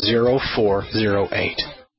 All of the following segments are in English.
0408.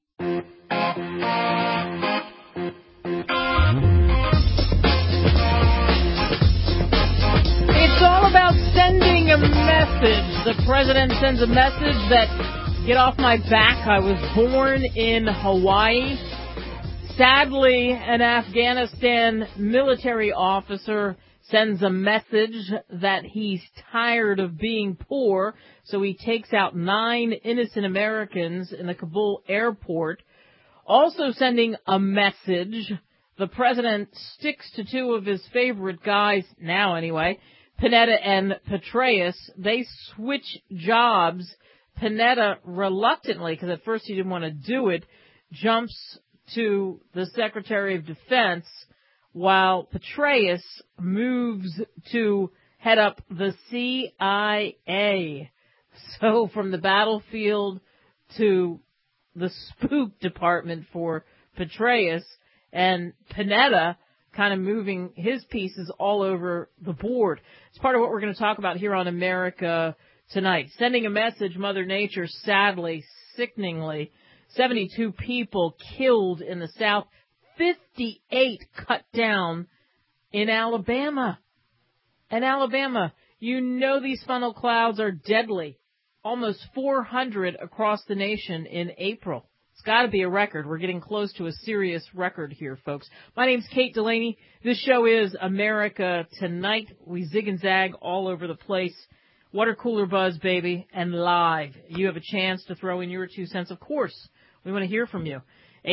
It's all about sending a message. The president sends a message that, get off my back, I was born in Hawaii. Sadly, an Afghanistan military officer sends a message that he's tired of being poor, so he takes out 9 innocent Americans in the Kabul airport. Also sending a message, the president sticks to 2 of his favorite guys, now anyway, Panetta and Petraeus. They switch jobs. Panetta reluctantly, because at first he didn't want to do it, jumps to the Secretary of Defense, while Petraeus moves to head up the CIA. So from the battlefield to the spook department for Petraeus, and Panetta kind of moving his pieces all over the board. It's part of what we're going to talk about here on America Tonight. Sending a message, Mother Nature, sadly, sickeningly, 72 people killed in the South, 58 cut down in Alabama. In Alabama, you know these funnel clouds are deadly. Almost 400 across the nation in April. It's got to be a record. We're getting close to a serious record here, folks. My name's Kate Delaney. This show is America Tonight. We zig and zag all over the place. Water cooler buzz, baby, and live. You have a chance to throw in your 2 cents. Of course, we want to hear from you.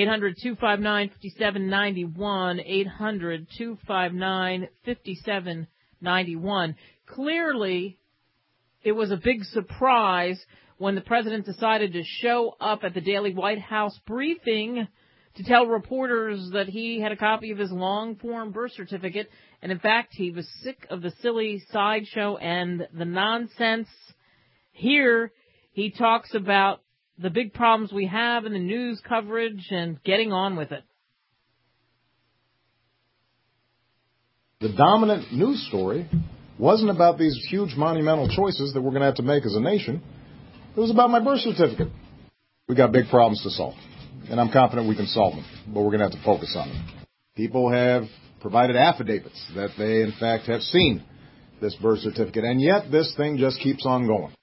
800-259-5791, 800-259-5791. Clearly, it was a big surprise when the president decided to show up at the daily White House briefing to tell reporters that he had a copy of his long-form birth certificate. And in fact, he was sick of the silly sideshow and the nonsense. Here, he talks about the big problems we have in the news coverage and getting on with it. The dominant news story wasn't about these huge monumental choices that we're going to have to make as a nation. It was about my birth certificate. We got big problems to solve, and I'm confident we can solve them, but we're going to have to focus on them. People have provided affidavits that they, in fact, have seen this birth certificate, and yet this thing just keeps on going.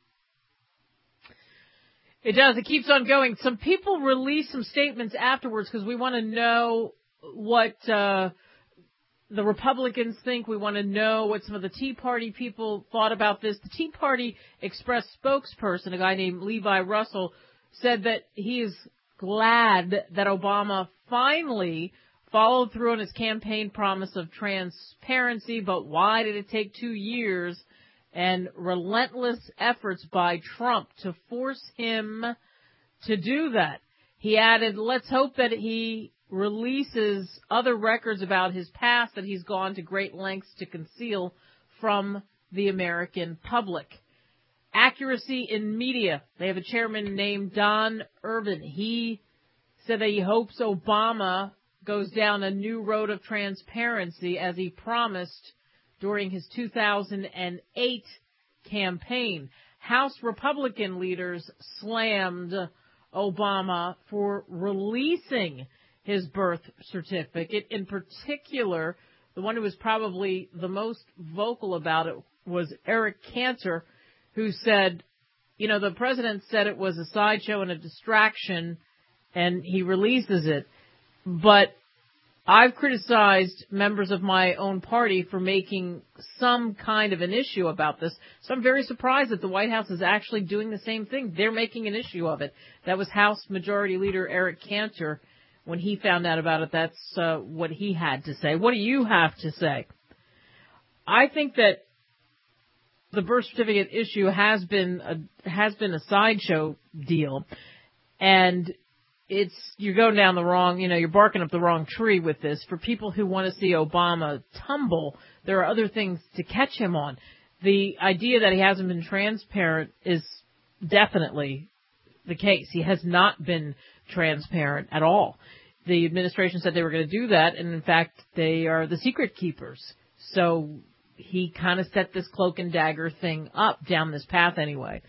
It does. It keeps on going. Some people release some statements afterwards because we want to know what the Republicans think. We want to know what some of the Tea Party people thought about this. The Tea Party Express spokesperson, a guy named Levi Russell, said that he is glad that Obama finally followed through on his campaign promise of transparency, but why did it take 2 years and relentless efforts by Trump to force him to do that? He added, let's hope that he releases other records about his past that he's gone to great lengths to conceal from the American public. Accuracy in media. They have a chairman named Don Irvin. He said that he hopes Obama goes down a new road of transparency as he promised during his 2008 campaign. House Republican leaders slammed Obama for releasing his birth certificate. In particular, the one who was probably the most vocal about it was Eric Cantor, who said, you know, the president said it was a sideshow and a distraction, and he releases it. But I've criticized members of my own party for making some kind of an issue about this. So I'm very surprised that the White House is actually doing the same thing. They're making an issue of it. That was House Majority Leader Eric Cantor. When he found out about it, that's what he had to say. What do you have to say? I think that the birth certificate issue has been a sideshow deal, and you're going down the wrong, you're barking up the wrong tree with this. For people who want to see Obama tumble, there are other things to catch him on. The idea that he hasn't been transparent is definitely the case. He has not been transparent at all. The administration said they were going to do that, and in fact, they are the secret keepers. So he kind of set this cloak and dagger thing up down this path anyway.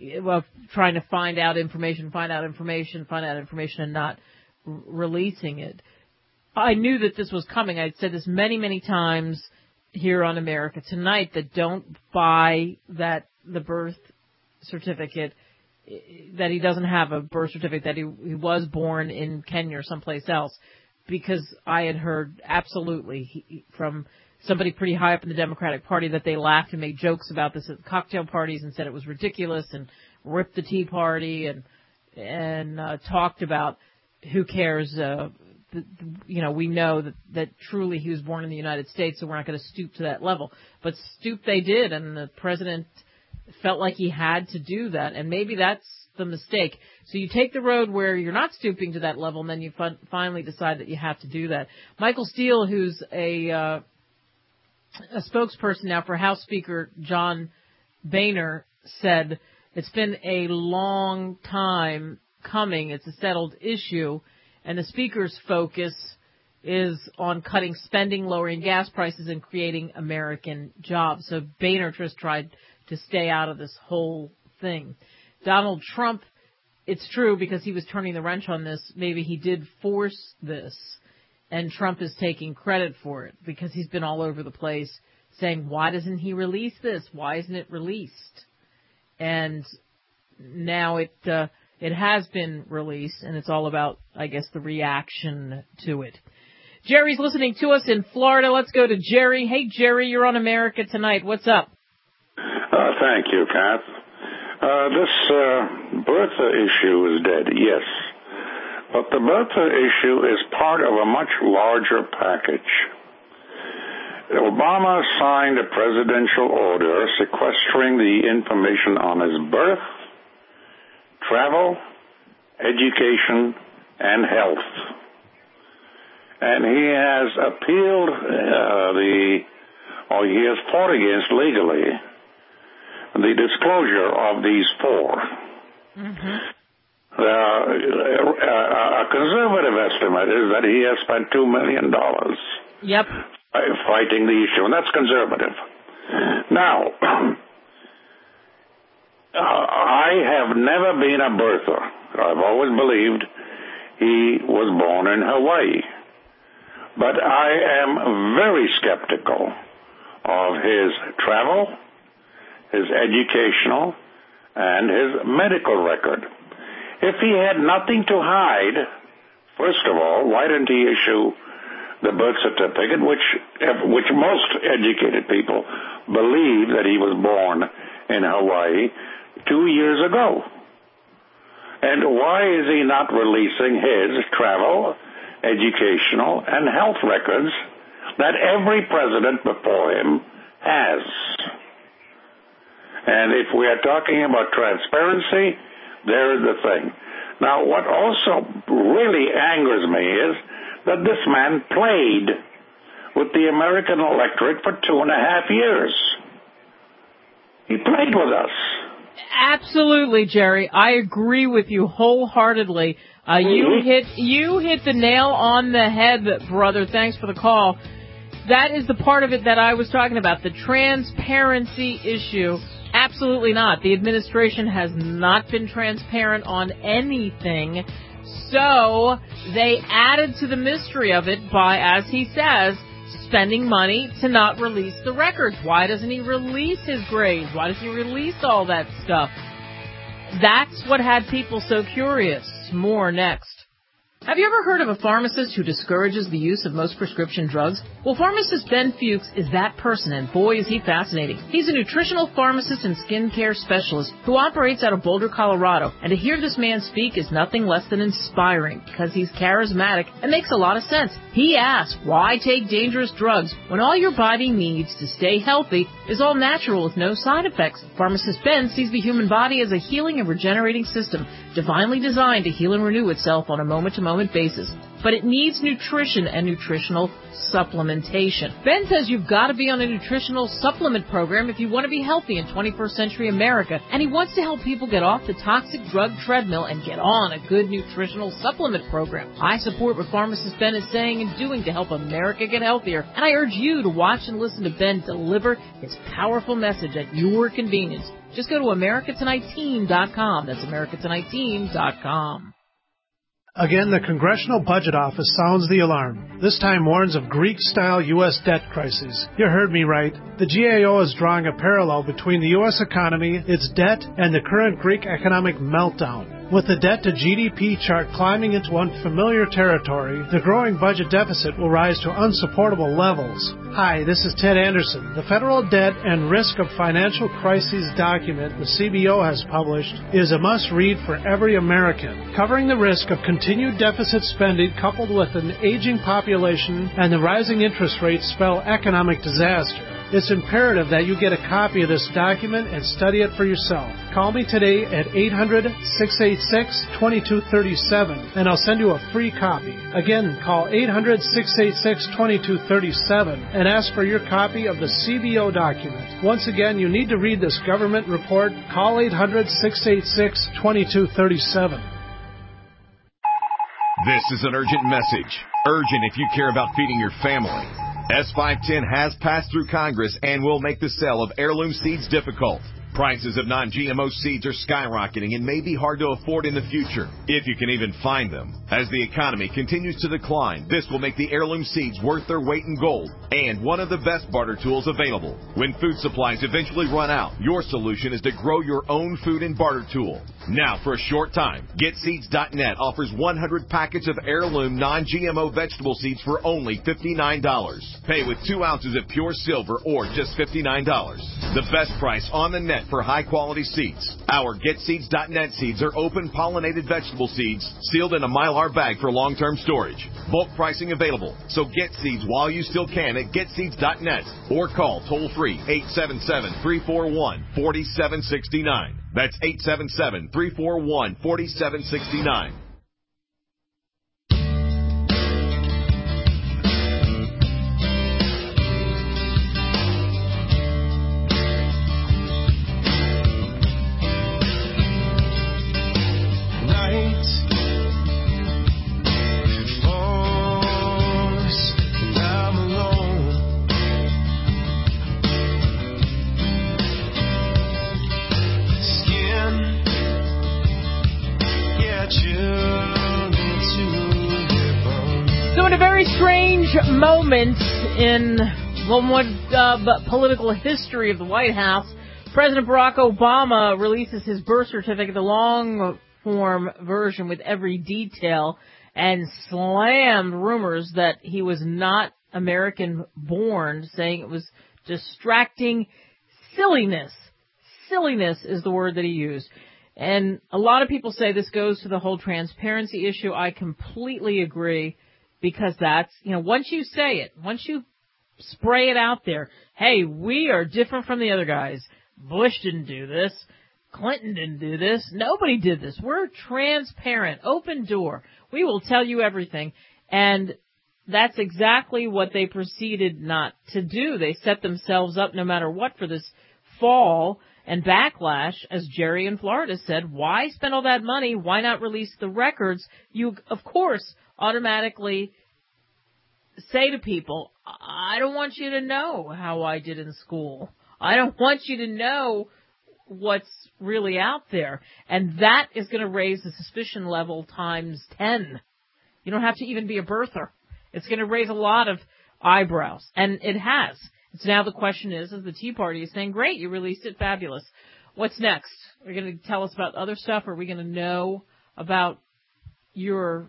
well, trying to find out information, and not releasing it. I knew that this was coming. I'd said this many, many times here on America Tonight, that don't buy that the birth certificate, that he doesn't have a birth certificate, that he was born in Kenya or someplace else, because I had heard absolutely from somebody pretty high up in the Democratic Party that they laughed and made jokes about this at cocktail parties and said it was ridiculous and ripped the Tea Party and talked about who cares. We know that truly he was born in the United States, so we're not going to stoop to that level. But stoop they did, and the president felt like he had to do that, and maybe that's the mistake. So you take the road where you're not stooping to that level, and then you finally decide that you have to do that. Michael Steele, who's a spokesperson now for House Speaker John Boehner, said it's been a long time coming. It's a settled issue. And the Speaker's focus is on cutting spending, lowering gas prices, and creating American jobs. So Boehner just tried to stay out of this whole thing. Donald Trump, it's true, because he was turning the wrench on this, maybe he did force this, and Trump is taking credit for it because he's been all over the place saying, why doesn't he release this? Why isn't it released? And now it has been released, and it's all about, I guess, the reaction to it. Jerry's listening to us in Florida. Let's go to Jerry. Hey, Jerry, you're on America Tonight. What's up? Thank you, Kath. This birther issue is dead, yes. But the birther issue is part of a much larger package. Obama signed a presidential order sequestering the information on his birth, travel, education, and health. And he has appealed he has fought against legally the disclosure of these four. Mm-hmm. A conservative estimate is that he has spent $2 million fighting the issue, and that's conservative. Now, I have never been a birther. I've always believed he was born in Hawaii. But I am very skeptical of his travel, his educational, and his medical record. If he had nothing to hide, first of all, why didn't he issue the birth certificate, which most educated people believe that he was born in Hawaii 2 years ago? And why is he not releasing his travel, educational, and health records that every president before him has? And if we are talking about transparency, there is the thing. Now, what also really angers me is that this man played with the American electorate for 2.5 years. He played with us. Absolutely, Jerry. I agree with you wholeheartedly. You hit the nail on the head, brother. Thanks for the call. That is the part of it that I was talking about, the transparency issue. Absolutely not. The administration has not been transparent on anything. So they added to the mystery of it by, as he says, spending money to not release the records. Why doesn't he release his grades? Why doesn't he release all that stuff? That's what had people so curious. More next. Have you ever heard of a pharmacist who discourages the use of most prescription drugs? Well, pharmacist Ben Fuchs is that person, and boy, is he fascinating. He's a nutritional pharmacist and skincare specialist who operates out of Boulder, Colorado. And to hear this man speak is nothing less than inspiring, because he's charismatic and makes a lot of sense. He asks, why take dangerous drugs when all your body needs to stay healthy is all natural with no side effects? Pharmacist Ben sees the human body as a healing and regenerating system, divinely designed to heal and renew itself on a moment-to-moment moment basis. But it needs nutrition and nutritional supplementation. Ben says you've got to be on a nutritional supplement program if you want to be healthy in 21st century America, and he wants to help people get off the toxic drug treadmill and get on a good nutritional supplement program. I support what pharmacist Ben is saying and doing to help America get healthier, and I urge you to watch and listen to Ben deliver his powerful message at your convenience. Just go to AmericaTonightTeam.com. That's AmericaTonightTeam.com. Again, the Congressional Budget Office sounds the alarm. This time warns of Greek-style U.S. debt crisis. You heard me right. The GAO is drawing a parallel between the U.S. economy, its debt, and the current Greek economic meltdown. With the debt-to-GDP chart climbing into unfamiliar territory, the growing budget deficit will rise to unsupportable levels. Hi, this is Ted Anderson. The Federal Debt and Risk of Financial Crises document the CBO has published is a must-read for every American, covering the risk of continued deficit spending coupled with an aging population and the rising interest rates spell economic disaster. It's imperative that you get a copy of this document and study it for yourself. Call me today at 800-686-2237 and I'll send you a free copy. Again, call 800-686-2237 and ask for your copy of the CBO document. Once again, you need to read this government report. Call 800-686-2237. This is an urgent message. Urgent if you care about feeding your family. S510 has passed through Congress and will make the sale of heirloom seeds difficult. Prices of non-GMO seeds are skyrocketing and may be hard to afford in the future, if you can even find them. As the economy continues to decline, this will make the heirloom seeds worth their weight in gold and one of the best barter tools available. When food supplies eventually run out, your solution is to grow your own food and barter tool. Now, for a short time, GetSeeds.net offers 100 packets of heirloom non-GMO vegetable seeds for only $59. Pay with 2 ounces of pure silver or just $59. The best price on the net for high-quality seeds. Our GetSeeds.net seeds are open pollinated vegetable seeds sealed in a Mylar bag for long-term storage. Bulk pricing available, so get seeds while you still can at GetSeeds.net or call toll-free 877-341-4769. That's 877-341-4769. So in a very strange moment in political history of the White House, President Barack Obama releases his birth certificate, the long-form version with every detail, and slammed rumors that he was not American-born, saying it was distracting silliness. Silliness is the word that he used. And a lot of people say this goes to the whole transparency issue. I completely agree, because that's, once you say it, once you spray it out there, hey, we are different from the other guys. Bush didn't do this. Clinton didn't do this. Nobody did this. We're transparent, open door. We will tell you everything. And that's exactly what they proceeded not to do. They set themselves up no matter what for this fall and backlash, as Jerry in Florida said. Why spend all that money? Why not release the records? You, of course, automatically say to people, I don't want you to know how I did in school. I don't want you to know what's really out there. And that is going to raise the suspicion level times 10. You don't have to even be a birther. It's going to raise a lot of eyebrows. And it has. So now the question is the Tea Party is saying, great, you released it, fabulous. What's next? Are you going to tell us about other stuff? Are we going to know about your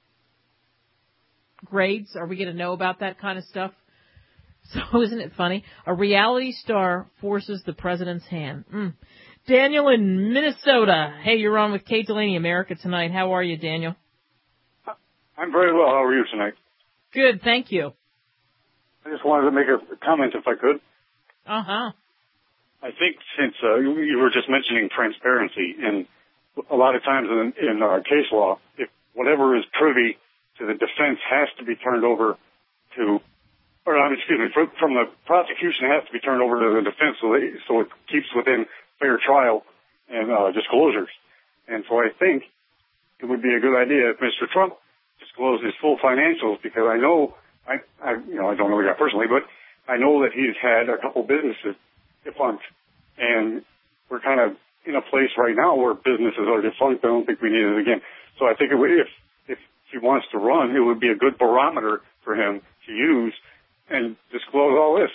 grades? Are we going to know about that kind of stuff? So isn't it funny? A reality star forces the president's hand. Daniel in Minnesota. Hey, you're on with Kate Delaney, America Tonight. How are you, Daniel? I'm very well. How are you tonight? Good, thank you. I just wanted to make a comment if I could. Uh-huh. I think since you were just mentioning transparency, and a lot of times in our case law, if whatever is privy to the defense has to be turned over to, from the prosecution has to be turned over to the defense so it keeps within fair trial and disclosures. And so I think it would be a good idea if Mr. Trump disclosed his full financials, because I know, I don't know the guy personally, but I know that he's had a couple businesses defunct, and we're kind of in a place right now where businesses are defunct. I don't think we need it again. So I think if he wants to run, it would be a good barometer for him to use and disclose all this.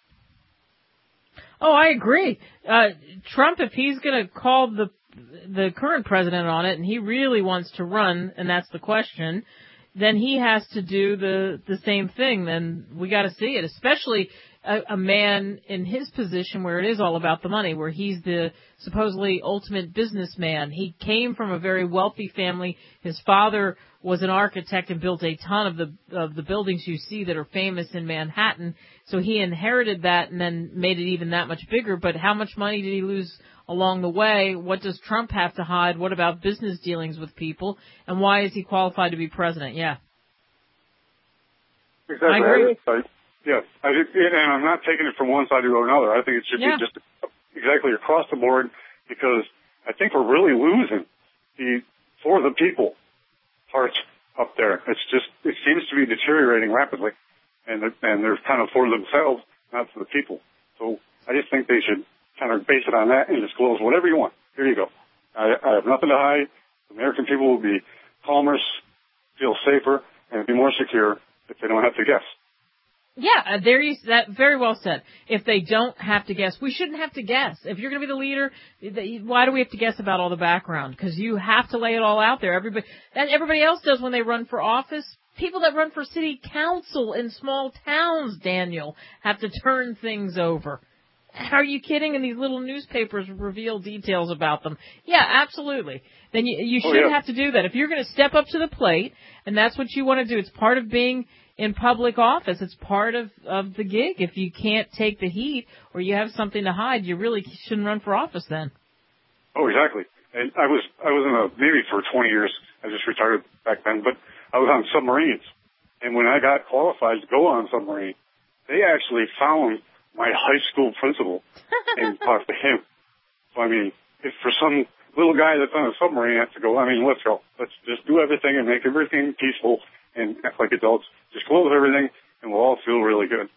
Oh, I agree. Trump, if he's going to call the current president on it, and he really wants to run, and that's the question, then he has to do the same thing. Then we got to see it, especially a man in his position where it is all about the money, where he's the supposedly ultimate businessman. He came from a very wealthy family. His father was an architect and built a ton of the buildings you see that are famous in Manhattan. So he inherited that and then made it even that much bigger. But how much money did he lose along the way? What does Trump have to hide? What about business dealings with people? And why is he qualified to be president? Yeah. Exactly. I agree. Yes. And I'm not taking it from one side to another. I think it should be just exactly across the board, because I think we're really losing the for the people part up there. It seems to be deteriorating rapidly, and they're kind of for themselves, not for the people. So I just think they should kind of base it on that and disclose whatever you want. Here you go. I have nothing to hide. The American people will be calmer, feel safer, and be more secure if they don't have to guess. Yeah, that very well said. If they don't have to guess, we shouldn't have to guess. If you're going to be the leader, why do we have to guess about all the background? Because you have to lay it all out there. Everybody else does when they run for office. People that run for city council in small towns, Daniel, have to turn things over. Are you kidding? And these little newspapers reveal details about them. Yeah, absolutely. Then you shouldn't have to do that. If you're going to step up to the plate, and that's what you want to do, it's part of being in public office. It's part of the gig. If you can't take the heat or you have something to hide, you really shouldn't run for office then. Oh, exactly. And I was in the Navy for 20 years. I just retired back then, but I was on submarines. And when I got qualified to go on a submarine, they actually found my high school principal and talked to him. So, I mean, if for some little guy that's on a submarine has to go, let's go. Let's just do everything and make everything peaceful and act like adults. Disclose everything, and we'll all feel really good.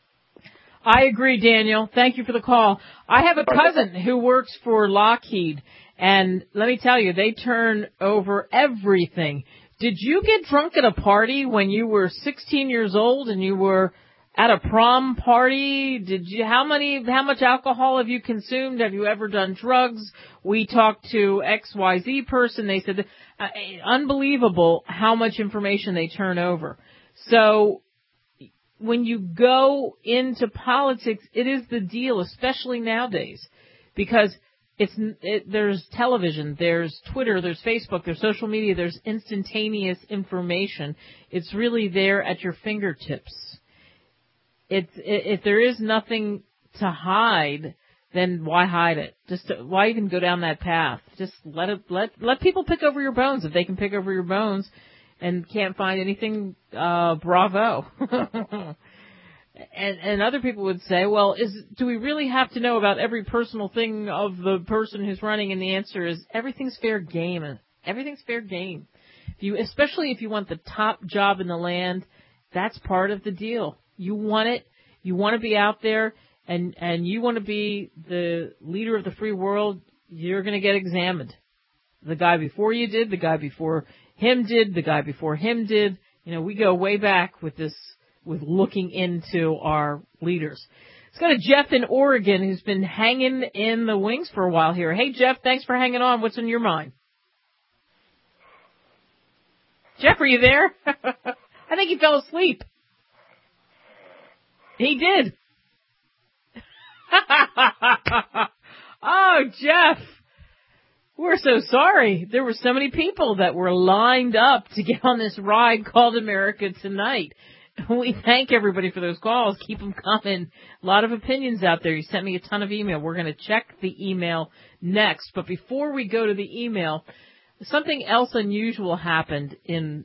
I agree, Daniel. Thank you for the call. I have a cousin who works for Lockheed, and let me tell you, they turn over everything. Did you get drunk at a party when you were 16 years old and you were at a prom party? How much alcohol have you consumed? Have you ever done drugs? We talked to XYZ person. They said, unbelievable how much information they turn over. So when you go into politics, it is the deal, especially nowadays, because there's television, there's Twitter, there's Facebook, there's social media, there's instantaneous information. It's really there at your fingertips. If there is nothing to hide, then why hide it? Why even go down that path? Just let people pick over your bones. If they can pick over your bones and can't find anything, bravo. And other people would say, well, do we really have to know about every personal thing of the person who's running? And the answer is everything's fair game. Everything's fair game. Especially if you want the top job in the land, that's part of the deal. You want it. You want to be out there, and you want to be the leader of the free world. You're going to get examined. The guy before you did, the guy before him did, the guy before him did. We go way back with looking into our leaders. Let's go to Jeff in Oregon, who's been hanging in the wings for a while here. Hey, Jeff, thanks for hanging on. What's in your mind? Jeff, are you there? I think he fell asleep. He did. Oh, Jeff. We're so sorry. There were so many people that were lined up to get on this ride called America Tonight. We thank everybody for those calls. Keep them coming. A lot of opinions out there. You sent me a ton of email. We're going to check the email next. But before we go to the email, something else unusual happened in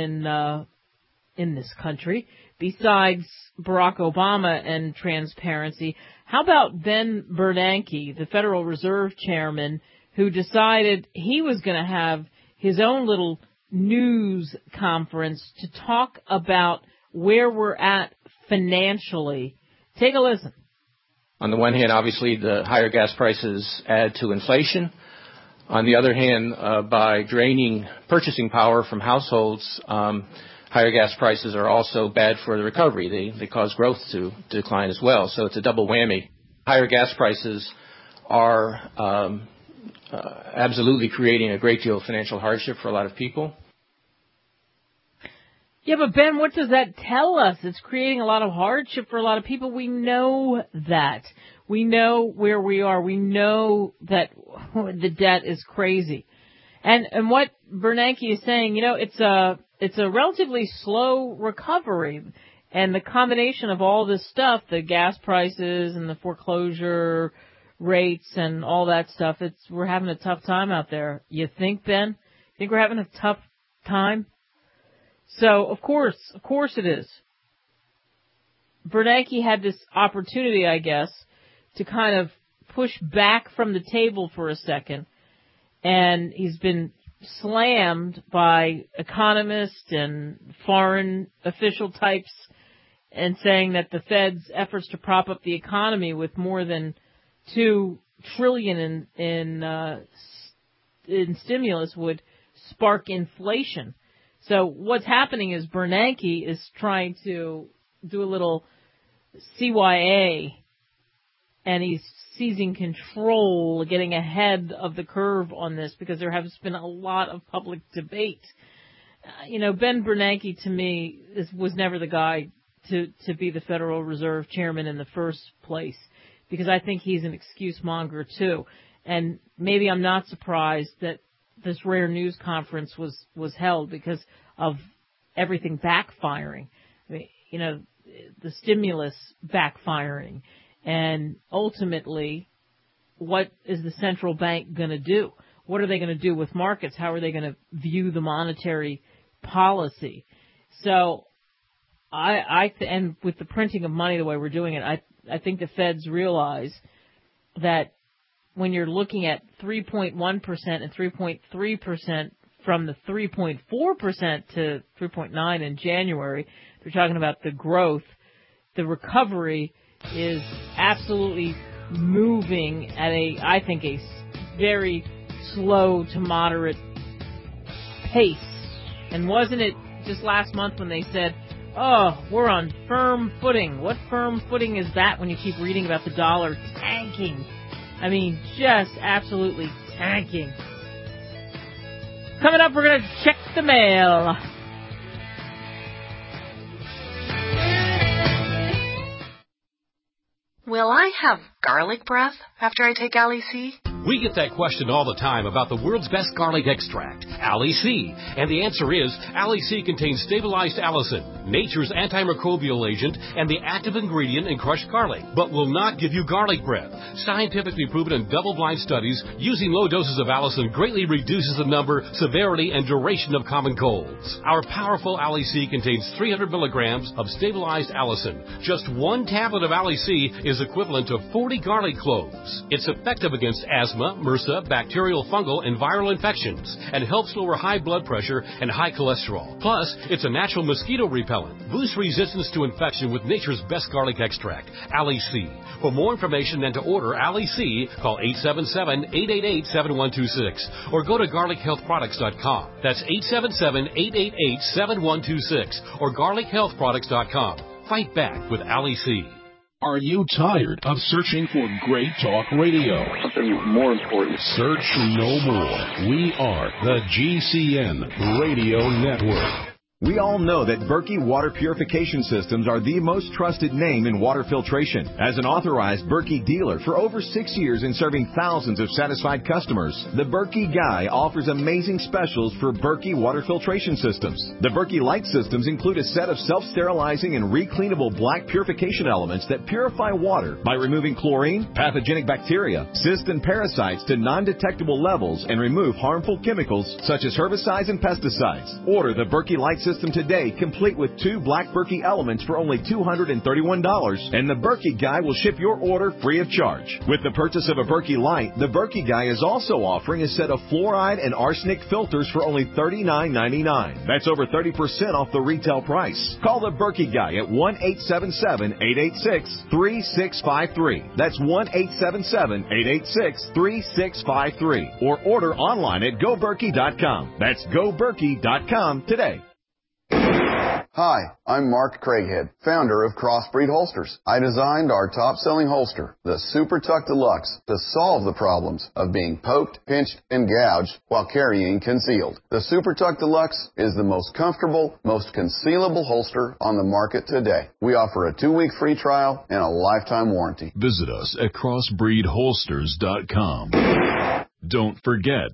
this country besides Barack Obama and transparency. How about Ben Bernanke, the Federal Reserve Chairman, who decided he was going to have his own little news conference to talk about where we're at financially? Take a listen. On the one hand, obviously, the higher gas prices add to inflation. On the other hand, by draining purchasing power from households, higher gas prices are also bad for the recovery. They cause growth to decline as well. So it's a double whammy. Higher gas prices are absolutely creating a great deal of financial hardship for a lot of people. Yeah, but Ben, what does that tell us? It's creating a lot of hardship for a lot of people. We know that. We know where we are. We know that the debt is crazy. And what Bernanke is saying, it's a relatively slow recovery. And the combination of all this stuff, the gas prices and the foreclosure rates and all that stuff, we're having a tough time out there. You think, Ben? Think we're having a tough time? So, of course it is. Bernanke had this opportunity, I guess, to kind of push back from the table for a second, and he's been slammed by economists and foreign official types and saying that the Fed's efforts to prop up the economy with more than $2 trillion in stimulus would spark inflation. So what's happening is Bernanke is trying to do a little CYA, and he's seizing control, getting ahead of the curve on this because there has been a lot of public debate. Ben Bernanke, to me, was never the guy to be the Federal Reserve Chairman in the first place, because I think he's an excuse monger too. And maybe I'm not surprised that this rare news conference was held because of everything backfiring. I mean, the stimulus backfiring. And ultimately, what is the central bank going to do? What are they going to do with markets? How are they going to view the monetary policy? So and with the printing of money the way we're doing it, I think the Feds realize that when you're looking at 3.1% and 3.3% from the 3.4% to 3.9% in January, they're talking about the growth. The recovery is absolutely moving at I think a very slow to moderate pace. And wasn't it just last month when they said, oh, we're on firm footing? What firm footing is that when you keep reading about the dollar tanking? I mean, just absolutely tanking. Coming up, we're going to check the mail. Will I have garlic breath after I take Ali C? We get that question all the time about the world's best garlic extract, Ali C. And the answer is, Ali C contains stabilized allicin, nature's antimicrobial agent, and the active ingredient in crushed garlic, but will not give you garlic breath. Scientifically proven in double-blind studies, using low doses of allicin greatly reduces the number, severity, and duration of common colds. Our powerful Ali C contains 300 milligrams of stabilized allicin. Just one tablet of Ali C is equivalent to 40 garlic cloves. It's effective against asthma, MRSA, bacterial, fungal, and viral infections, and helps lower high blood pressure and high cholesterol. Plus, it's a natural mosquito repellent. Boost resistance to infection with nature's best garlic extract, Ali C. For more information and to order Ali C, call 877-888-7126 or go to garlichealthproducts.com. That's 877-888-7126 or garlichealthproducts.com. Fight back with Ali C. Are you tired of searching for great talk radio? Something more important. Search no more. We are the GCN Radio Network. We all know that Berkey Water Purification Systems are the most trusted name in water filtration. As an authorized Berkey dealer for over 6 years and serving thousands of satisfied customers, the Berkey Guy offers amazing specials for Berkey Water Filtration Systems. The Berkey Light Systems include a set of self-sterilizing and recleanable black purification elements that purify water by removing chlorine, pathogenic bacteria, cysts, and parasites to non-detectable levels and remove harmful chemicals such as herbicides and pesticides. Order the Berkey Light System today, complete with 2 black Berkey elements for only $231, and the Berkey Guy will ship your order free of charge. With the purchase of a Berkey Light, the Berkey Guy is also offering a set of fluoride and arsenic filters for only $39.99. That's over 30% off the retail price. Call the Berkey Guy at 1-877-886-3653. That's 1-877-886-3653. Or order online at GoBerkey.com. That's GoBerkey.com today. Hi, I'm Mark Craighead, founder of Crossbreed Holsters. I designed our top-selling holster, the Super Tuck Deluxe, to solve the problems of being poked, pinched, and gouged while carrying concealed. The Super Tuck Deluxe is the most comfortable, most concealable holster on the market today. We offer a 2-week free trial and a lifetime warranty. Visit us at crossbreedholsters.com. Don't forget,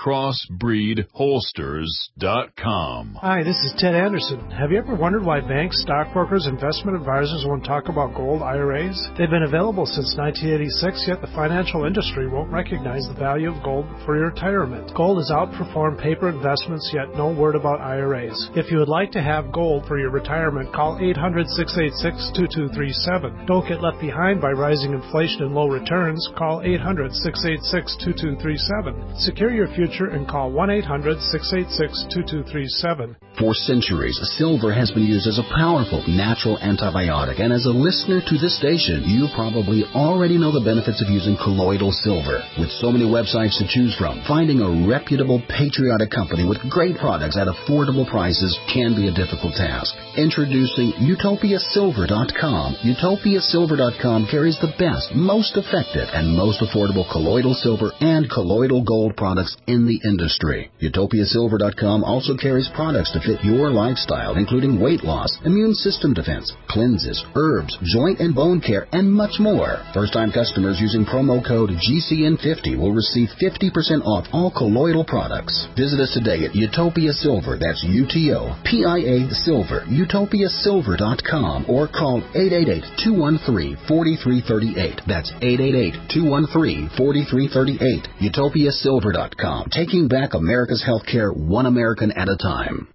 crossbreedholsters.com. Hi, this is Ted Anderson. Have you ever wondered why banks, stockbrokers, investment advisors won't talk about gold IRAs? They've been available since 1986, yet the financial industry won't recognize the value of gold for your retirement. Gold has outperformed paper investments, yet no word about IRAs. If you would like to have gold for your retirement, call 800-686-2237. Don't get left behind by rising inflation and low returns. Call 800-686-2237. Secure your future and call 1-800-686-2237. For centuries, silver has been used as a powerful natural antibiotic, and as a listener to this station, you probably already know the benefits of using colloidal silver. With so many websites to choose from, finding a reputable, patriotic company with great products at affordable prices can be a difficult task. Introducing UtopiaSilver.com. UtopiaSilver.com carries the best, most effective, and most affordable colloidal silver and colloidal gold products in the industry. UtopiaSilver.com also carries products to fit your lifestyle, including weight loss, immune system defense, cleanses, herbs, joint and bone care, and much more. First-time customers using promo code GCN50 will receive 50% off all colloidal products. Visit us today at Utopia Silver, that's UTOPIA Silver, UtopiaSilver.com, or call 888-213-4338. That's 888-213-4338. UtopiaSilver.com, taking back America's healthcare one American at a time.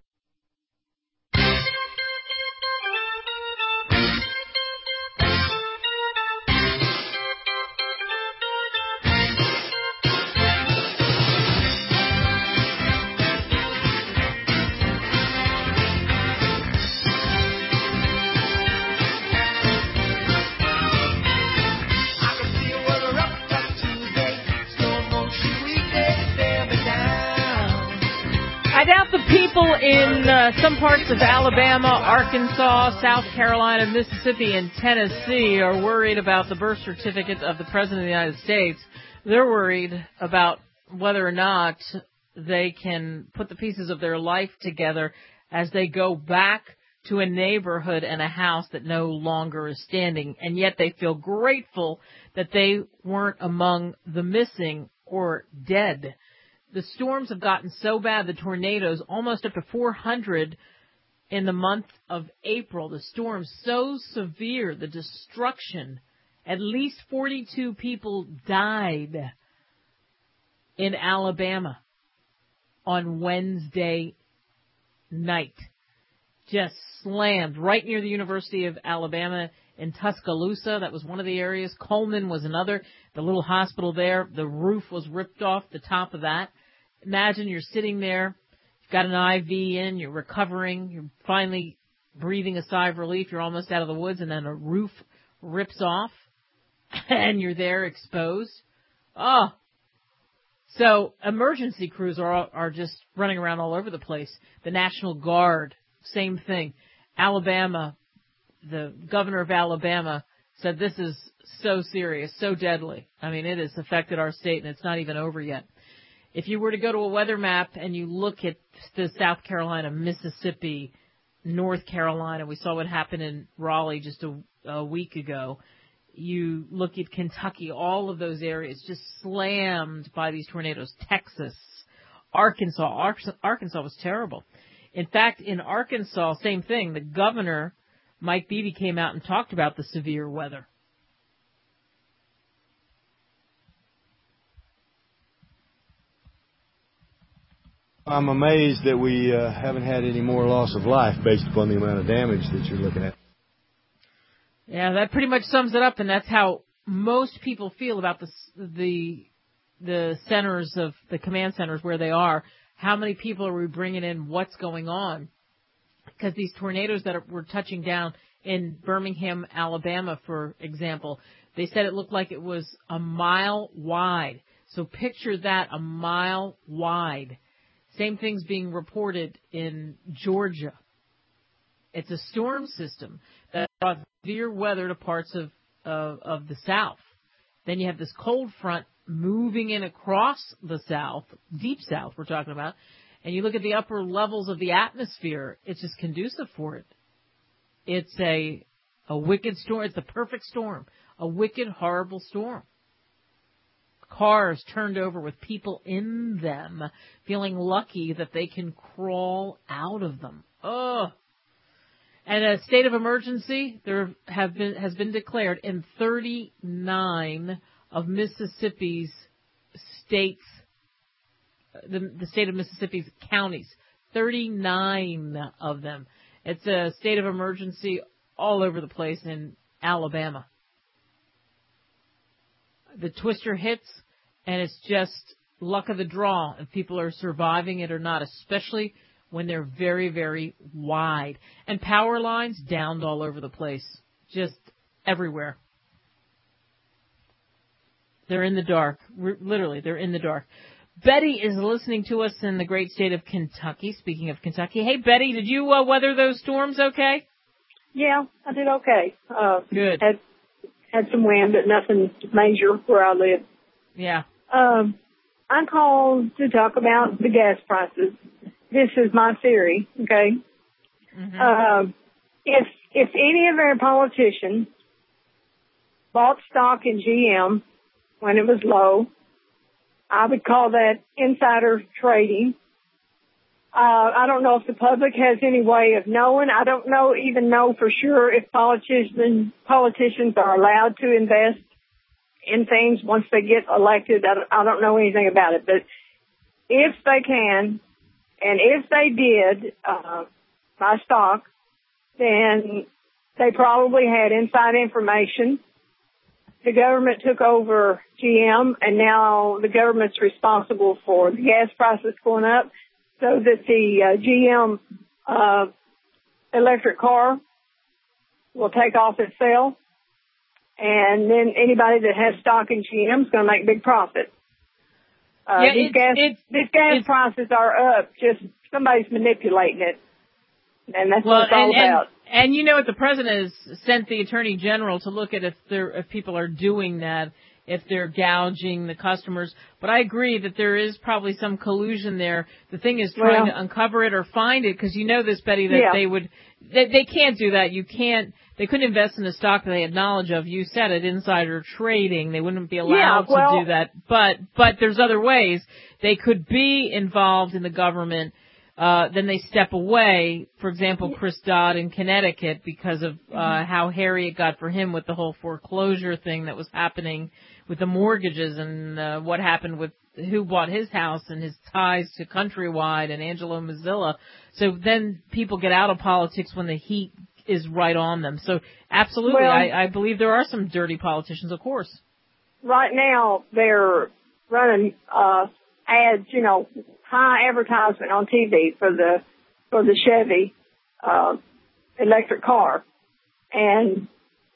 I doubt the people in some parts of Alabama, Arkansas, South Carolina, Mississippi, and Tennessee are worried about the birth certificate of the President of the United States. They're worried about whether or not they can put the pieces of their life together as they go back to a neighborhood and a house that no longer is standing, and yet they feel grateful that they weren't among the missing or dead. The storms have gotten so bad, the tornadoes, almost up to 400 in the month of April. The storms so severe, the destruction. At least 42 people died in Alabama on Wednesday night. Just slammed right near the University of Alabama in Tuscaloosa. That was one of the areas. Coleman was another. The little hospital there, the roof was ripped off the top of that. Imagine you're sitting there, you've got an IV in, you're recovering, you're finally breathing a sigh of relief, you're almost out of the woods, and then a roof rips off, and you're there exposed. Oh. So emergency crews are just running around all over the place. The National Guard, same thing. Alabama, the governor of Alabama said this is so serious, so deadly. I mean, it has affected our state, and it's not even over yet. If you were to go to a weather map and you look at the South Carolina, Mississippi, North Carolina, we saw what happened in Raleigh just a week ago. You look at Kentucky, all of those areas just slammed by these tornadoes. Texas, Arkansas was terrible. In fact, in Arkansas, same thing. The governor, Mike Beebe, came out and talked about the severe weather. I'm amazed that we haven't had any more loss of life based upon the amount of damage that you're looking at. Yeah, that pretty much sums it up, and that's how most people feel about the centers of the command centers where they are. How many people are we bringing in? What's going on? Because these tornadoes that were touching down in Birmingham, Alabama, for example, they said it looked like it was a mile wide. So picture that, a mile wide. Same thing's being reported in Georgia. It's a storm system that brought severe weather to parts of the South. Then you have this cold front moving in across the South, deep South we're talking about, and you look at the upper levels of the atmosphere, it's just conducive for it. It's a wicked storm. It's the perfect storm. A wicked, horrible storm. Cars turned over with people in them, feeling lucky that they can crawl out of them. Ugh. And a state of emergency has been declared in 39 of Mississippi's states, the state of Mississippi's counties. 39 of them. It's a state of emergency all over the place in Alabama. The twister hits, and it's just luck of the draw if people are surviving it or not, especially when they're very, very wide. And power lines downed all over the place, just everywhere. They're in the dark. Literally, they're in the dark. Betty is listening to us in the great state of Kentucky. Speaking of Kentucky, hey, Betty, did you weather those storms okay? Yeah, I did okay. Good. Had some wind, but nothing major where I live. Yeah. I called to talk about the gas prices. This is my theory, okay? Mm-hmm. If any of our politicians bought stock in GM when it was low, I would call that insider trading. I don't know if the public has any way of knowing. I don't even know for sure if politicians are allowed to invest in things once they get elected. I don't know anything about it. But if they can, and if they did buy stock, then they probably had inside information. The government took over GM, and now the government's responsible for the gas prices going up, so that the GM electric car will take off its sale, and then anybody that has stock in GM is going to make big profit. These gas prices are up. Just somebody's manipulating it, and that's what it's all about. And you know what? The president has sent the attorney general to look at if people are doing that, if they're gouging the customers. But I agree that there is probably some collusion there. The thing is trying to uncover it or find it, because you know this, Betty, that they can't do that. They couldn't invest in a stock that they had knowledge of. You said it, insider trading. They wouldn't be allowed to do that. But there's other ways. They could be involved in the government. Then they step away. For example, Chris Dodd in Connecticut, because of how hairy it got for him with the whole foreclosure thing that was happening with the mortgages, and what happened with who bought his house and his ties to Countrywide and Angelo Mozilla. So then people get out of politics when the heat is right on them. So absolutely, I believe there are some dirty politicians, of course. Right now, they're running ads, high advertisement on TV for the Chevy electric car. And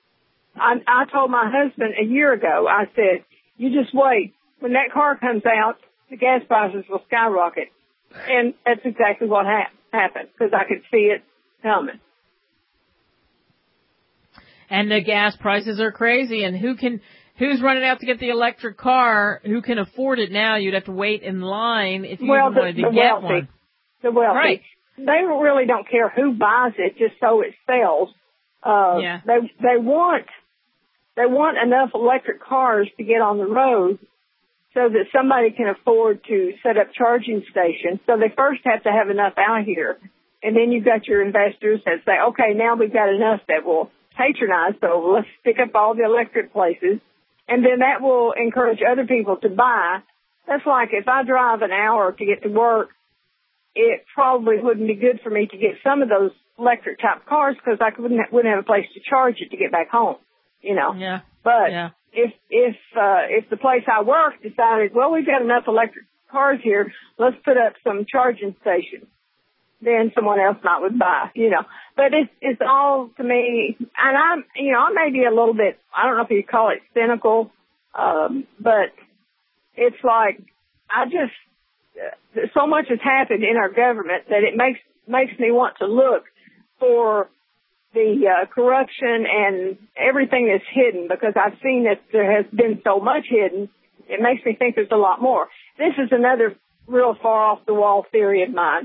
I told my husband a year ago, I said, you just wait. When that car comes out, the gas prices will skyrocket. And that's exactly what happened, because I could see it coming. And the gas prices are crazy, and who's running out to get the electric car? Who can afford it now? You'd have to wait in line if you wanted to get one. The wealthy. Right. They really don't care who buys it, just so it sells. They want enough electric cars to get on the road so that somebody can afford to set up charging stations. So they first have to have enough out here. And then you've got your investors that say, okay, now we've got enough that will patronize, so let's pick up all the electric places. And then that will encourage other people to buy. That's like if I drive an hour to get to work, it probably wouldn't be good for me to get some of those electric type cars because I wouldn't have a place to charge it to get back home, you know. Yeah. But if the place I work decided, well, we've got enough electric cars here, let's put up some charging stations, then someone else would buy, you know. But it's all, to me, and I may be a little bit, I don't know if you call it cynical, but it's like, so much has happened in our government that it makes me want to look for the corruption and everything that's hidden, because I've seen that there has been so much hidden. It makes me think there's a lot more. This is another real far off the wall theory of mine.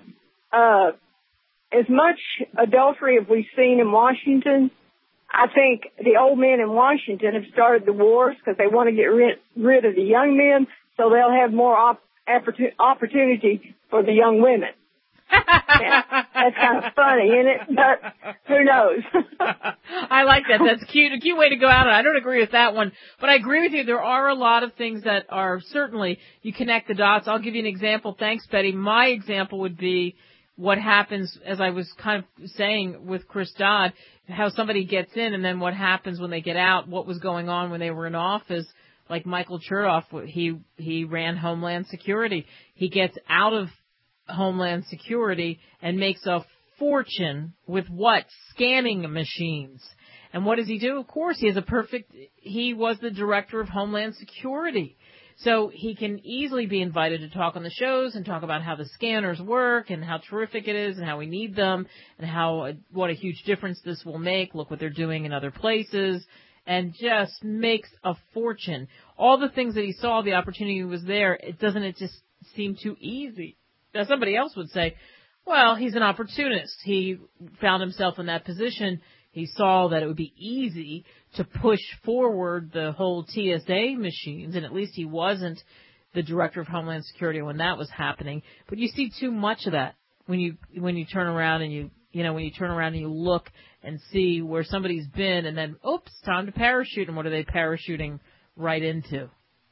As much adultery as we've seen in Washington, I think the old men in Washington have started the wars because they want to get rid of the young men, so they'll have more opportunity for the young women. Yeah, that's kind of funny, isn't it? But who knows? I like that. That's cute. A cute way to go out. I don't agree with that one, but I agree with you. There are a lot of things that are certainly, you connect the dots. I'll give you an example. Thanks, Betty. My example would be what happens, as I was kind of saying with Chris Dodd, how somebody gets in and then what happens when they get out, what was going on when they were in office. Like Michael Chertoff, he ran Homeland Security. He gets out of Homeland Security and makes a fortune with what? Scanning machines. And what does he do? Of course, he was the director of Homeland Security. So he can easily be invited to talk on the shows and talk about how the scanners work and how terrific it is and how we need them and what a huge difference this will make. Look what they're doing in other places. And just makes a fortune. All the things that he saw, the opportunity was there. Doesn't it just seem too easy? Now, somebody else would say, well, he's an opportunist. He found himself in that position. He saw that it would be easy to push forward the whole TSA machines, and at least he wasn't the director of Homeland Security when that was happening. But you see too much of that when you turn around and you look and see where somebody's been, and then, oops, time to parachute. And what are they parachuting right into?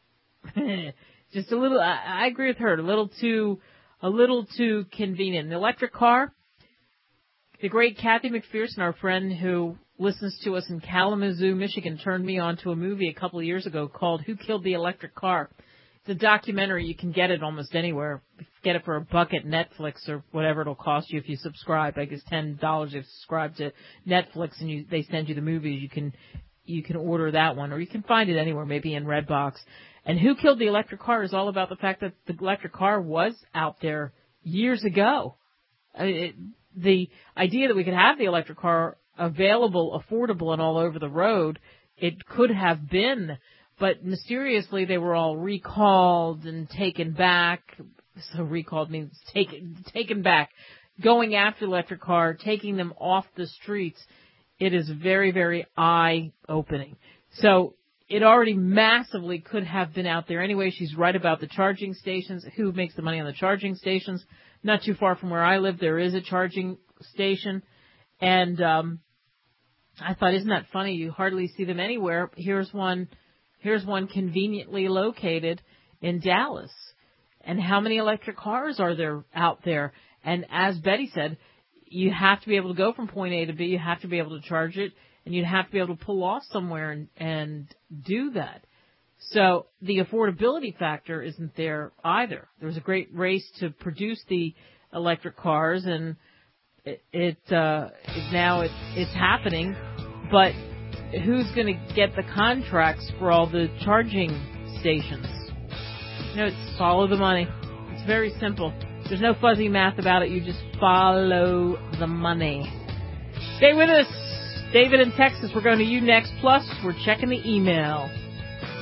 Just a little. I agree with her. A little too convenient. The electric car. The great Kathy McPherson, our friend who listens to us in Kalamazoo, Michigan, turned me on to a movie a couple of years ago called "Who Killed the Electric Car." It's a documentary. You can get it almost anywhere. Get it for $1 at Netflix or whatever it'll cost you if you subscribe. I guess $10 if you subscribe to Netflix and they send you the movies. You can order that one, or you can find it anywhere, maybe in Redbox. And Who Killed the Electric Car is all about the fact that the electric car was out there years ago. The idea that we could have the electric car available, affordable, and all over the road, it could have been. But mysteriously, they were all recalled and taken back. So recalled means taken back. Going after the electric car, taking them off the streets. It is very, very eye-opening. So it already massively could have been out there. Anyway, she's right about the charging stations. Who makes the money on the charging stations? Not too far from where I live, there is a charging station. And I thought, isn't that funny? You hardly see them anywhere. Here's one conveniently located in Dallas. And how many electric cars are there out there? And as Betty said, you have to be able to go from point A to B. You have to be able to charge it, and you have to be able to pull off somewhere and do that. So the affordability factor isn't there either. There was a great race to produce the electric cars, and it's happening. But who's going to get the contracts for all the charging stations? It's follow the money. It's very simple. There's no fuzzy math about it. You just follow the money. Stay with us. David in Texas, we're going to you next. Plus, we're checking the email.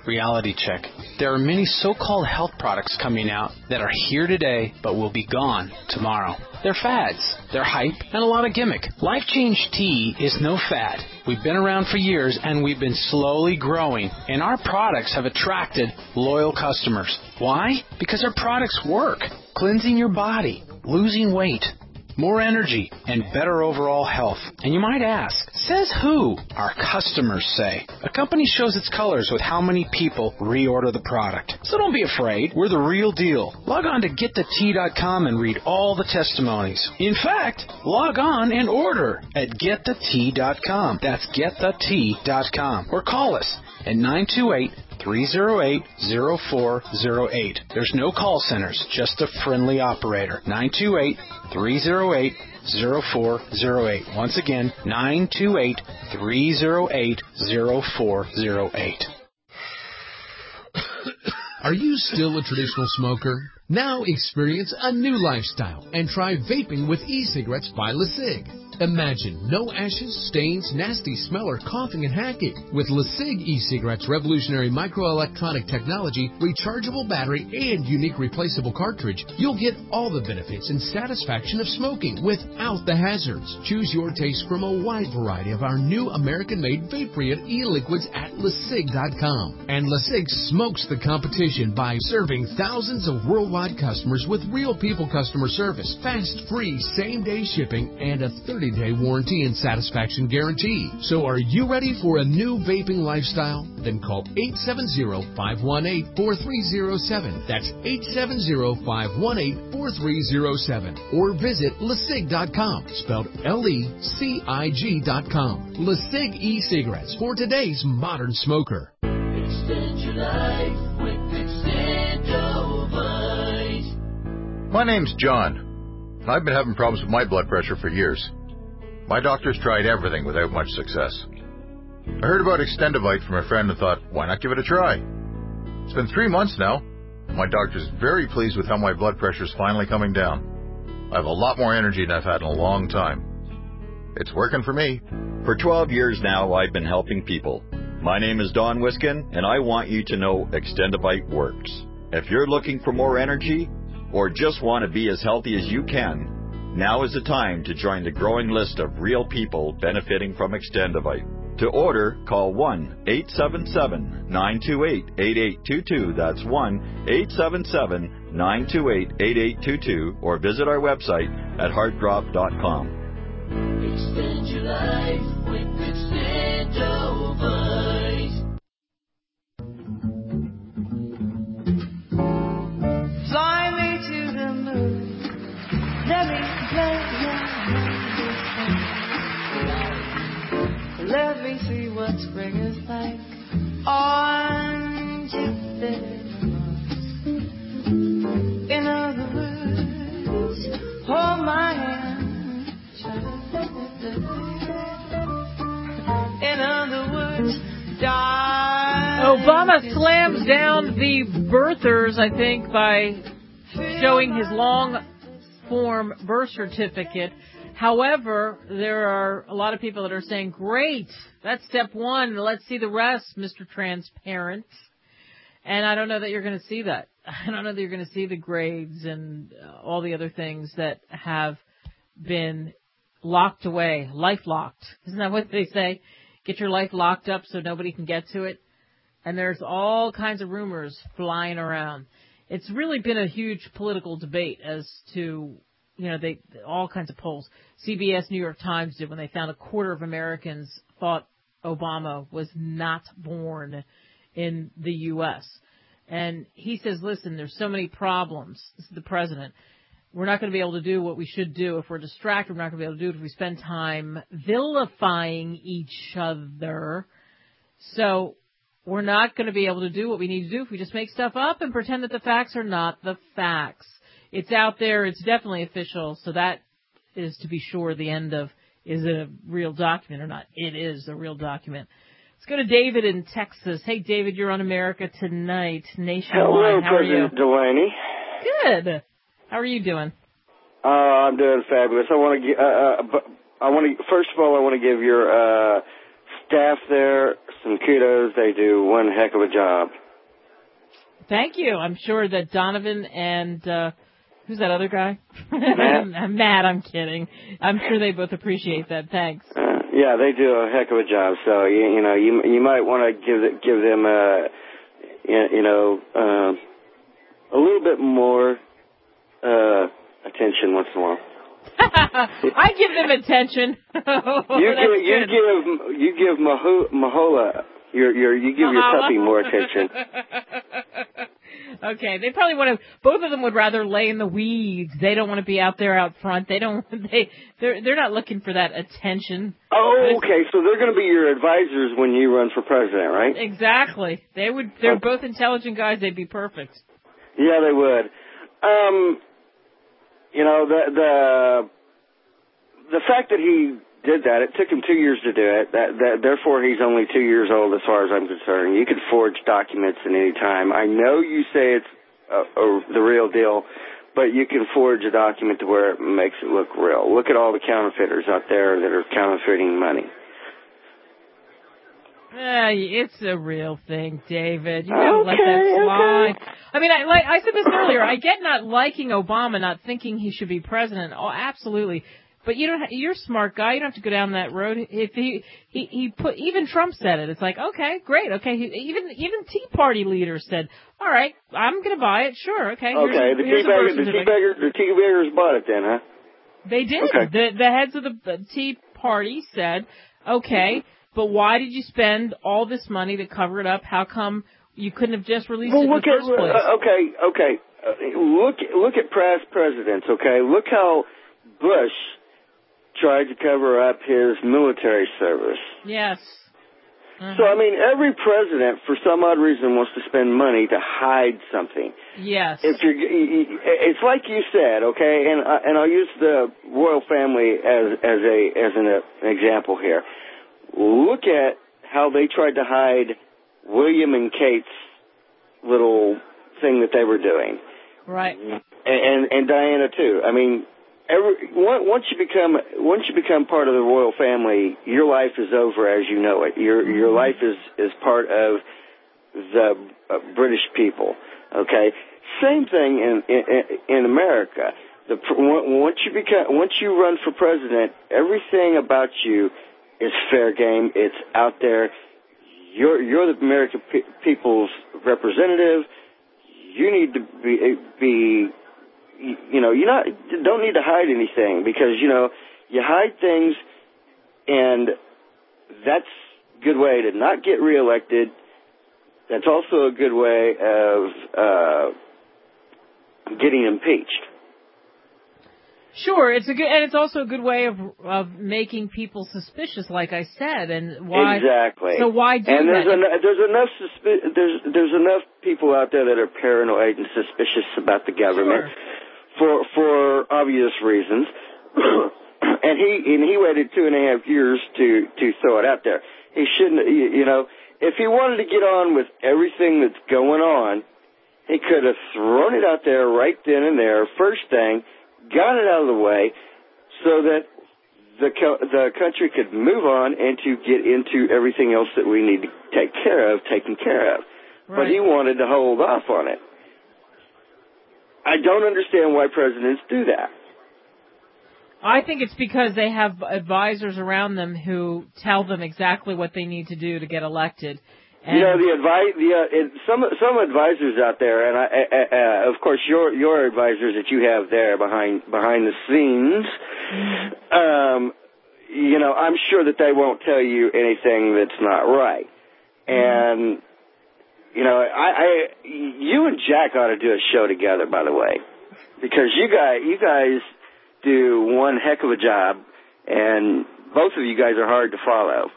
Reality check. There are many so-called health products coming out that are here today but will be gone tomorrow. They're fads, they're hype, and a lot of gimmick. Life Change Tea is no fad. We've been around for years and we've been slowly growing, and our products have attracted loyal customers. Why? Because our products work. Cleansing your body, losing weight, more energy, and better overall health. And you might ask, says who? Our customers say. A company shows its colors with how many people reorder the product. So don't be afraid. We're the real deal. Log on to getthetea.com and read all the testimonies. In fact, log on and order at getthetea.com. That's getthetea.com. Or call us at 928-308-0408. There's no call centers, just a friendly operator. 928-308-0408. Once again, 928-308-0408. Are you still a traditional smoker? Now experience a new lifestyle and try vaping with e-cigarettes by LeSig. Imagine no ashes, stains, nasty smell, or coughing and hacking. With LeSig e-cigarettes' revolutionary microelectronic technology, rechargeable battery, and unique replaceable cartridge, you'll get all the benefits and satisfaction of smoking without the hazards. Choose your taste from a wide variety of our new American-made vape-free e-liquids at LeSig.com. And LeSig smokes the competition by serving thousands of worldwide customers with real people customer service, fast, free, same-day shipping, and a 30-day warranty and satisfaction guarantee. So are you ready for a new vaping lifestyle? Then call 870-518-4307. That's 870-518-4307. Or visit LeSig.com, spelled LECIG.com. LeSig e-cigarettes for today's modern smoker. Extend your life with Extendovite. My name's John. I've been having problems with my blood pressure for years. My doctor's tried everything without much success. I heard about Extendovite from a friend and thought, why not give it a try? It's been 3 months now. My doctor's very pleased with how my blood pressure's finally coming down. I have a lot more energy than I've had in a long time. It's working for me. For 12 years now, I've been helping people. My name is Don Wiskin, and I want you to know Extendovite works. If you're looking for more energy, or just want to be as healthy as you can, now is the time to join the growing list of real people benefiting from Extendovite. To order, call 1-877-928-8822. That's 1-877-928-8822. Or visit our website at heartdrop.com. Extend your life with Extendovite. Fly me to the moon. Let me play your music. Let me see what spring is like on Jupiter. In other words, hold my hand. In other words, die. Obama slams down the birthers, I think, by showing his long-form birth certificate. However, there are a lot of people that are saying, great, that's step one. Let's see the rest, Mr. Transparent. And I don't know that you're going to see that. I don't know that you're going to see the grades and all the other things that have been locked away, life locked. Isn't that what they say? Get your life locked up so nobody can get to it. And there's all kinds of rumors flying around. It's really been a huge political debate as to, all kinds of polls. CBS, New York Times did when they found a quarter of Americans thought Obama was not born in the U.S. And he says, listen, there's so many problems. This is the president. We're not going to be able to do what we should do if we're distracted. We're not going to be able to do it if we spend time vilifying each other. So we're not going to be able to do what we need to do if we just make stuff up and pretend that the facts are not the facts. It's out there. It's definitely official. So that is, to be sure, the end of, is it a real document or not? It is a real document. Let's go to David in Texas. Hey, David, you're on America Tonight, nationwide. Hello, How are you? President Delaney. Good. How are you doing? I'm doing fabulous. First of all, I want to give your staff there some kudos. They do one heck of a job. Thank you. I'm sure that Donovan and who's that other guy? Matt? Matt, I'm kidding. I'm sure they both appreciate that. Thanks. Yeah, they do a heck of a job. So you might want to give them a little bit more attention once in a while. I give them attention. You give Mahola you give your puppy more attention. Okay, they probably want to. Both of them would rather lay in the weeds. They don't want to be out there out front. They're not looking for that attention. Oh, okay. So they're going to be your advisors when you run for president, right? Exactly. They're both intelligent guys. They'd be perfect. Yeah, they would. The fact that he did that, it took him 2 years to do it. Therefore, he's only 2 years old as far as I'm concerned. You could forge documents at any time. I know you say it's the real deal, but you can forge a document to where it makes it look real. Look at all the counterfeiters out there that are counterfeiting money. It's a real thing, David. You gotta let that slide. Okay. I mean, I said this earlier. I get not liking Obama, not thinking he should be president. Oh, absolutely. But you're a smart guy. You don't have to go down that road. If he put, even Trump said it. It's like, okay, great, okay. Even Tea Party leaders said, all right, I'm going to buy it. Sure, okay. The tea baggers bought it then, huh? They did. Okay. The heads of the Tea Party said, okay, but why did you spend all this money to cover it up? How come you couldn't have just released it in the first place? Okay. Look at past presidents. Okay, look how Bush tried to cover up his military service. Yes. So, I mean, every president, for some odd reason, wants to spend money to hide something. Yes. It's like you said, okay, and I'll use the royal family as an example here. Look at how they tried to hide William and Kate's little thing that they were doing. Right. And Diana too. I mean, once you become part of the royal family, your life is over as you know it. Your life is part of the British people. Okay, same thing in America. Once you run for president, everything about you is fair game. It's out there. You're the American people's representative. You need to be you don't need to hide anything because, you hide things and that's a good way to not get reelected. That's also a good way of getting impeached. Sure, it's also a good way of making people suspicious, like I said, and why exactly. So why do and that? There's enough people out there that are paranoid and suspicious about the government for obvious reasons, and he waited 2.5 years to throw it out there. He shouldn't, if he wanted to get on with everything that's going on, he could have thrown it out there right then and there, first thing. Got it out of the way so that the country could move on and to get into everything else that we need to taken care of. Right. But he wanted to hold off on it. I don't understand why presidents do that. I think it's because they have advisors around them who tell them exactly what they need to do to get elected. And some advisors out there, and of course your advisors that you have there behind the scenes, I'm sure that they won't tell you anything that's not right. And you and Jack ought to do a show together, by the way, because you guys do one heck of a job, and both of you guys are hard to follow.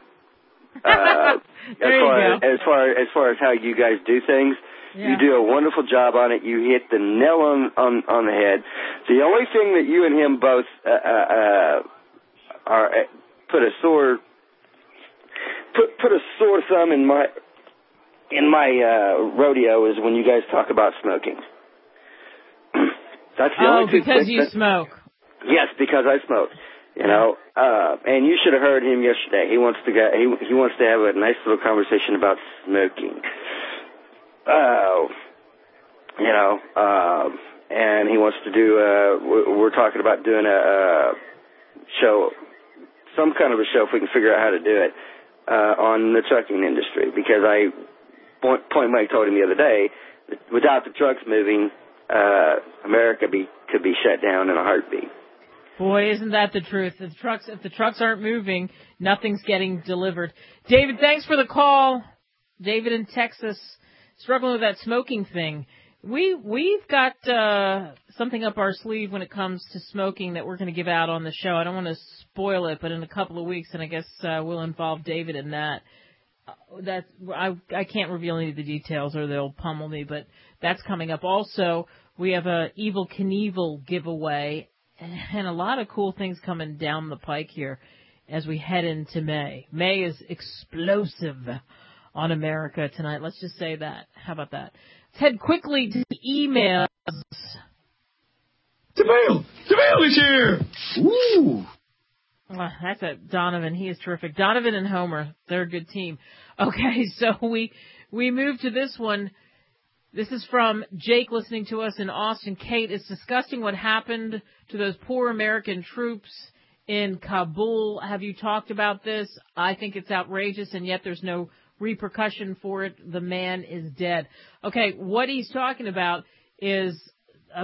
As far as how you guys do things, you do a wonderful job on it. You hit the nail on the head. The only thing that you and him both are put a sore thumb in my rodeo is when you guys talk about smoking. That's the only because you smoke. Yes, because I smoke. You know, and you should have heard him yesterday. He wants to he wants to have a nice little conversation about smoking. You know, and he wants to do. We're talking about doing a show, some kind of a show if we can figure out how to do it on the trucking industry. Because I point blank told him the other day, that without the trucks moving, America could be shut down in a heartbeat. Boy, isn't that the truth? If the trucks aren't moving, nothing's getting delivered. David, thanks for the call. David in Texas, struggling with that smoking thing. We've got something up our sleeve when it comes to smoking that we're going to give out on the show. I don't want to spoil it, but in a couple of weeks, and I guess we'll involve David in that. I can't reveal any of the details or they'll pummel me, but that's coming up. Also, we have a Evel Knievel giveaway and a lot of cool things coming down the pike here as we head into May. May is explosive on America tonight. Let's just say that. How about that? Let's head quickly to the emails. DeVale is here! Woo! That's Donovan. He is terrific. Donovan and Homer, they're a good team. Okay, so we move to this one. This is from Jake listening to us in Austin. Kate, it's disgusting what happened to those poor American troops in Kabul. Have you talked about this? I think it's outrageous, and yet there's no repercussion for it. The man is dead. Okay, what he's talking about is a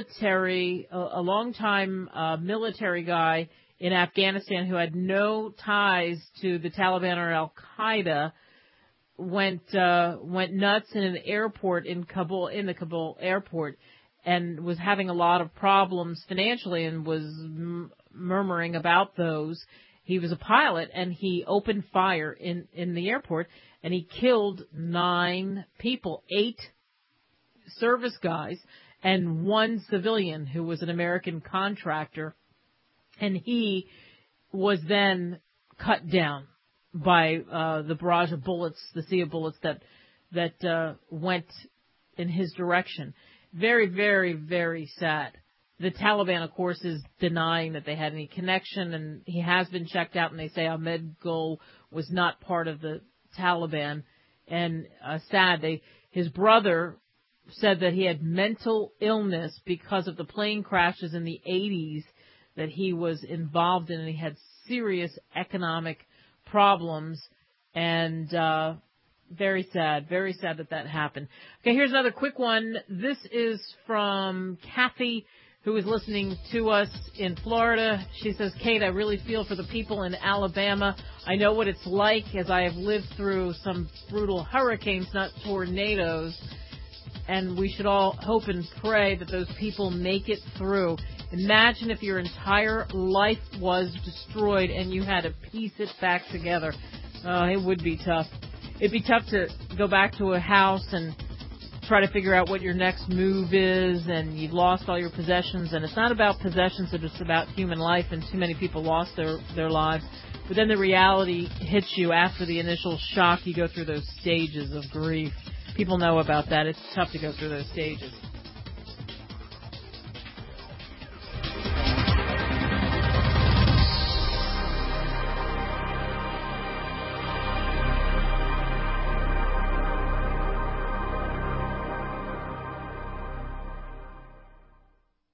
long-time military guy in Afghanistan who had no ties to the Taliban or Al-Qaeda went nuts in an airport in the Kabul airport, and was having a lot of problems financially and was murmuring about those. He was a pilot, and he opened fire in the airport, and he killed 9 people, 8 service guys, and 1 civilian who was an American contractor, and he was then cut down by the barrage of bullets, the sea of bullets that went in his direction. Very, very, very sad. The Taliban, of course, is denying that they had any connection, and he has been checked out, and they say Ahmed Gul was not part of the Taliban. And sad, his brother said that he had mental illness because of the plane crashes in the 80s that he was involved in, and he had serious economic problems, and very sad that happened. Okay, here's another quick one. This is from Kathy, who is listening to us in Florida. She says, Kate, I really feel for the people in Alabama. I know what it's like, as I have lived through some brutal hurricanes, not tornadoes, and we should all hope and pray that those people make it through. Imagine if your entire life was destroyed and you had to piece it back together. Oh, it would be tough. It'd be tough to go back to a house and try to figure out what your next move is, and you've lost all your possessions. And it's not about possessions, it's about human life, and too many people lost their lives. But then the reality hits you after the initial shock. You go through those stages of grief. People know about that. It's tough to go through those stages.